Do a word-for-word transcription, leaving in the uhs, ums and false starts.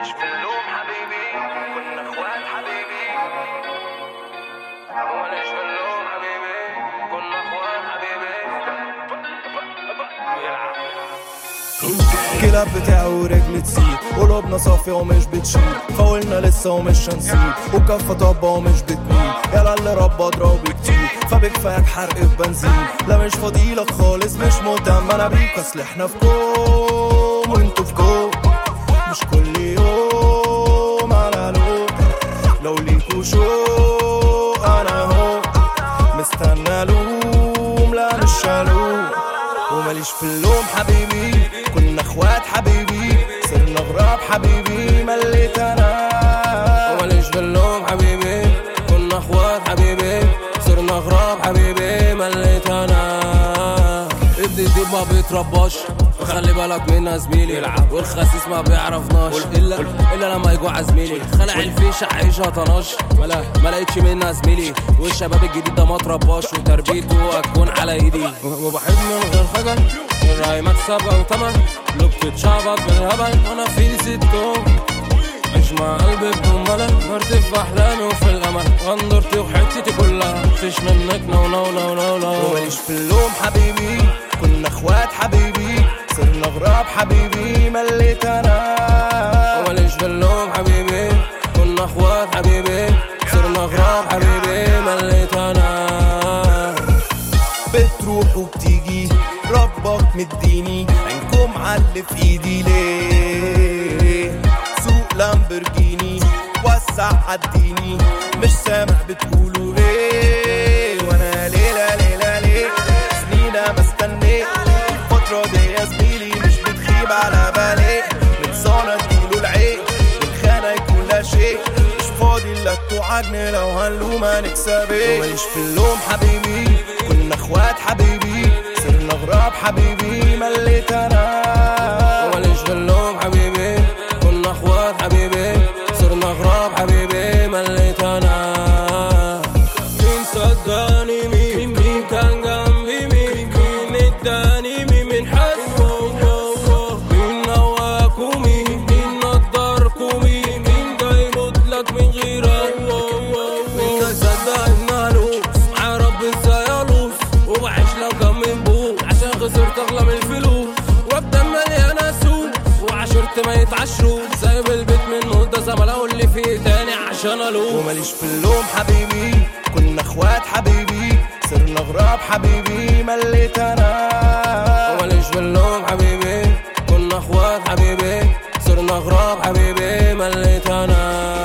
وماليش في اللوم حبيبي، كنا اخوات حبيبي. وماليش في اللوم حبيبي، كنا اخوات حبيبي. كلاب بتاعي ورجل تسيب، قلوبنا صافية ومش بتشيل، فاولنا لسه ومش هنسيب، وكفة طبة ومش بتميل، يلا اللي ربى اضرب كتير، فبكفاك حرق بنزين. لا مش فاضيلك خالص، مش مهتم انا بيك، اصل احنا في كوم وانتو في كوم، مش كل يوم على لوم. لو ليكوا شوق انا هو مستنى لوم، لا مش شالوم. وماليش في اللوم حبيبي، كنا اخوات حبيبي، صرنا غراب حبيبي، مليت انا. وماليش في اللوم حبيبي، كنا اخوات حبيبي، صرنا غراب حبيبي، مليت انا. ابني دي ما بيترباش، خلي بالك منا زميلي، والخسيس ما بيعرفناش الا الا لما يجوع زميلي. خلع الفيشه عيشها طناش، ما لقيتش منها زميلي، والشباب الجديد ده ما ترباش، وتربيته هتكون على ايدي. وبحب من غير خجل، الراي مكسب او تمن، لو بتتشعبط بالهبل انا في ستون. عيش مع قلبي بدون ملل، مرتي في احلامي وفي الامل، غندرتي وحتتي كلها مفيش منك نو نو نو نو نو. وماليش في اللوم حبيبي، كنا اخوات حبيبي، صرنا غراب حبيبي، مليت انا. وماليش في اللوم حبيبي، كنا اخوات حبيبي، صرنا غراب حبيبي، مليت انا. بتروح وبتيجي ربك مديني، عينكم عاللي في ايدي ليه؟ سوق لامبرجيني وسع عديني، مش سامع بتقولوا ايه؟ وانا ليلة ليلة ليه سنين ما استنيت الفترة دي يا زميلي، مش بتخيب على بالي، من صانة تجيله العيب، الخانة يكون لا شيء، مش فاضي لك توعدني لو هنلوم هنكسب ايه؟ وماليش في اللوم حبيبي، كنا اخوات حبيبي، صرنا غراب حبيبي، مليت انا. وماليش في اللوم حبيبي، كنا اخوات حبيبي، صرنا غراب حبيبي، مليت انا. مين صدقني، مين مين كان جنبي، مين مين اداني، مين من حسه، مين نواكو، مين مين نضركو، مين مين ده يردلك من غيرك، مين كان صدق انها لوس مع رب ازاي الوس، وبعيش لو كان من بوس عشان خسرت اغلى من الفلوس، وابدا مليانه سوس، وعشرت ما يتعشروش، سايب البيت من مده زمان اقول اللي فيه تاني عشان الوس. وماليش في اللوم حبيبي، كنا اخوات حبيبي، صرنا غراب حبيبي، مليت انا. وماليش في اللوم حبيبي، كنا اخوات حبيبي، صرنا غراب حبيبي، مليت انا.